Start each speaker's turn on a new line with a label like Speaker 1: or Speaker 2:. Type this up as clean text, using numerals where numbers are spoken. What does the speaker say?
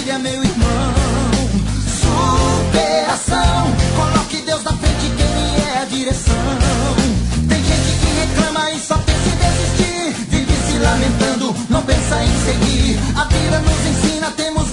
Speaker 1: família, meu irmão. Superação, coloque Deus na frente, que Ele é a direção. Tem gente que reclama e só pensa em desistir, vive se lamentando, não pensa em seguir. A vida nos ensina, temos